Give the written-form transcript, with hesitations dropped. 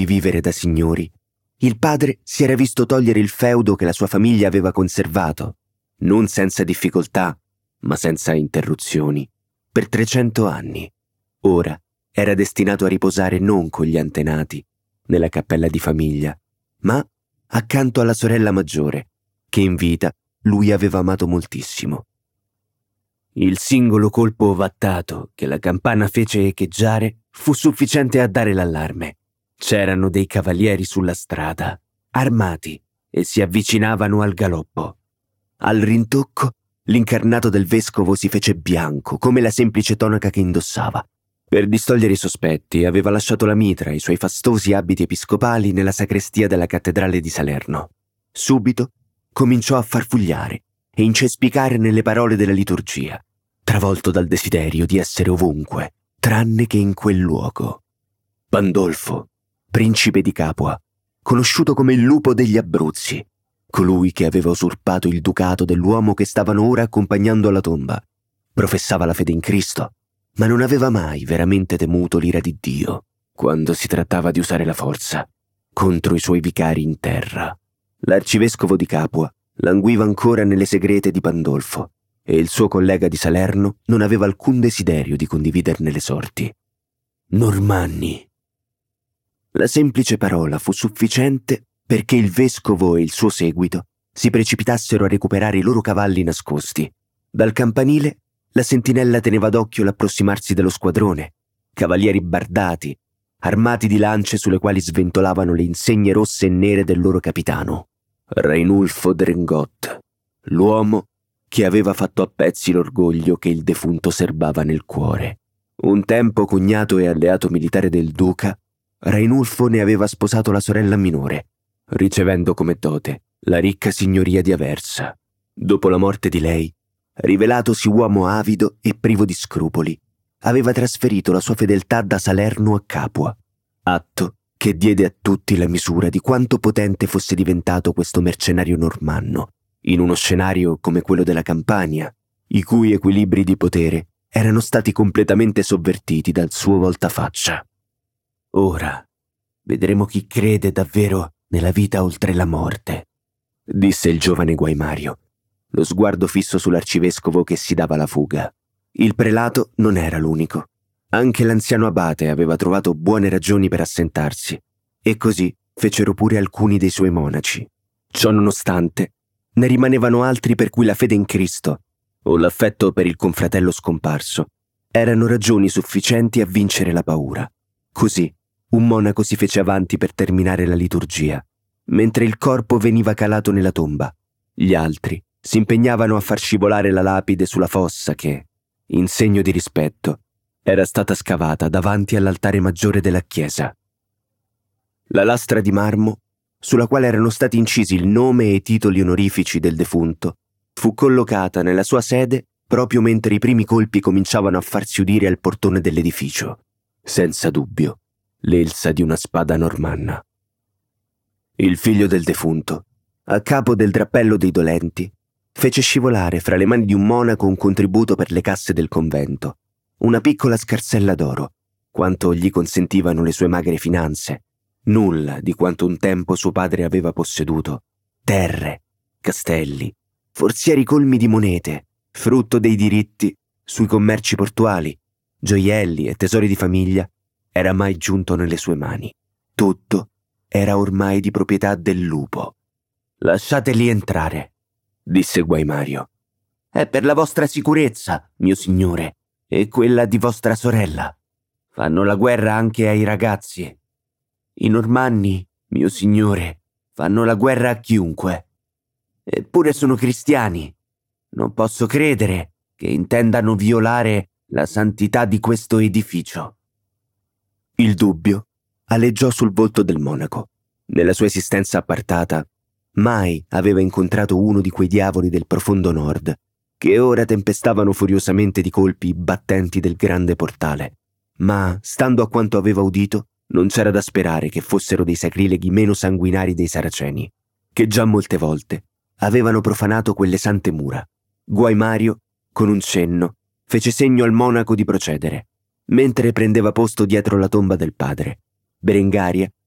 di vivere da signori, il padre si era visto togliere il feudo che la sua famiglia aveva conservato, non senza difficoltà, ma senza interruzioni, per 300 anni. Ora era destinato a riposare non con gli antenati, nella cappella di famiglia, ma accanto alla sorella maggiore, che in vita lui aveva amato moltissimo. Il singolo colpo ovattato che la campana fece echeggiare fu sufficiente a dare l'allarme. C'erano dei cavalieri sulla strada, armati, e si avvicinavano al galoppo. Al rintocco, l'incarnato del vescovo si fece bianco, come la semplice tonaca che indossava. Per distogliere i sospetti, aveva lasciato la mitra e i suoi fastosi abiti episcopali nella sacrestia della cattedrale di Salerno. Subito cominciò a farfugliare e incespicare nelle parole della liturgia, travolto dal desiderio di essere ovunque, tranne che in quel luogo. Pandolfo, principe di Capua, conosciuto come il lupo degli Abruzzi, colui che aveva usurpato il ducato dell'uomo che stavano ora accompagnando alla tomba, professava la fede in Cristo, ma non aveva mai veramente temuto l'ira di Dio quando si trattava di usare la forza contro i suoi vicari in terra. L'arcivescovo di Capua languiva ancora nelle segrete di Pandolfo e il suo collega di Salerno non aveva alcun desiderio di condividerne le sorti. Normanni. La semplice parola fu sufficiente perché il vescovo e il suo seguito si precipitassero a recuperare i loro cavalli nascosti. Dal campanile la sentinella teneva d'occhio l'approssimarsi dello squadrone, cavalieri bardati, armati di lance sulle quali sventolavano le insegne rosse e nere del loro capitano, Rainulfo Drengot, l'uomo che aveva fatto a pezzi l'orgoglio che il defunto serbava nel cuore. Un tempo cognato e alleato militare del duca, Rainulfo ne aveva sposato la sorella minore, ricevendo come dote la ricca signoria di Aversa. Dopo la morte di lei, rivelatosi uomo avido e privo di scrupoli, aveva trasferito la sua fedeltà da Salerno a Capua, atto che diede a tutti la misura di quanto potente fosse diventato questo mercenario normanno, in uno scenario come quello della Campania, i cui equilibri di potere erano stati completamente sovvertiti dal suo voltafaccia. Ora vedremo chi crede davvero nella vita oltre la morte, disse il giovane Guaimario, lo sguardo fisso sull'arcivescovo che si dava la fuga. Il prelato non era l'unico. Anche l'anziano abate aveva trovato buone ragioni per assentarsi, e così fecero pure alcuni dei suoi monaci. Ciò nonostante, ne rimanevano altri per cui la fede in Cristo o l'affetto per il confratello scomparso erano ragioni sufficienti a vincere la paura. Così un monaco si fece avanti per terminare la liturgia, mentre il corpo veniva calato nella tomba. Gli altri si impegnavano a far scivolare la lapide sulla fossa che, in segno di rispetto, era stata scavata davanti all'altare maggiore della chiesa. La lastra di marmo, sulla quale erano stati incisi il nome e i titoli onorifici del defunto, fu collocata nella sua sede proprio mentre i primi colpi cominciavano a farsi udire al portone dell'edificio. Senza dubbio, l'elsa di una spada normanna. Il figlio del defunto, a capo del drappello dei dolenti, fece scivolare fra le mani di un monaco un contributo per le casse del convento, una piccola scarsella d'oro, quanto gli consentivano le sue magre finanze, nulla di quanto un tempo suo padre aveva posseduto, terre, castelli, forzieri colmi di monete, frutto dei diritti sui commerci portuali, gioielli e tesori di famiglia, era mai giunto nelle sue mani. Tutto era ormai di proprietà del lupo. «Lasciateli entrare», disse Guaimario. «È per la vostra sicurezza, mio signore, e quella di vostra sorella. Fanno la guerra anche ai ragazzi. I normanni, mio signore, fanno la guerra a chiunque. Eppure sono cristiani. Non posso credere che intendano violare la santità di questo edificio». Il dubbio aleggiò sul volto del monaco. Nella sua esistenza appartata, mai aveva incontrato uno di quei diavoli del profondo nord, che ora tempestavano furiosamente di colpi i battenti del grande portale. Ma, stando a quanto aveva udito, non c'era da sperare che fossero dei sacrileghi meno sanguinari dei saraceni, che già molte volte avevano profanato quelle sante mura. Guaimario, con un cenno, fece segno al monaco di procedere, mentre prendeva posto dietro la tomba del padre. Berengaria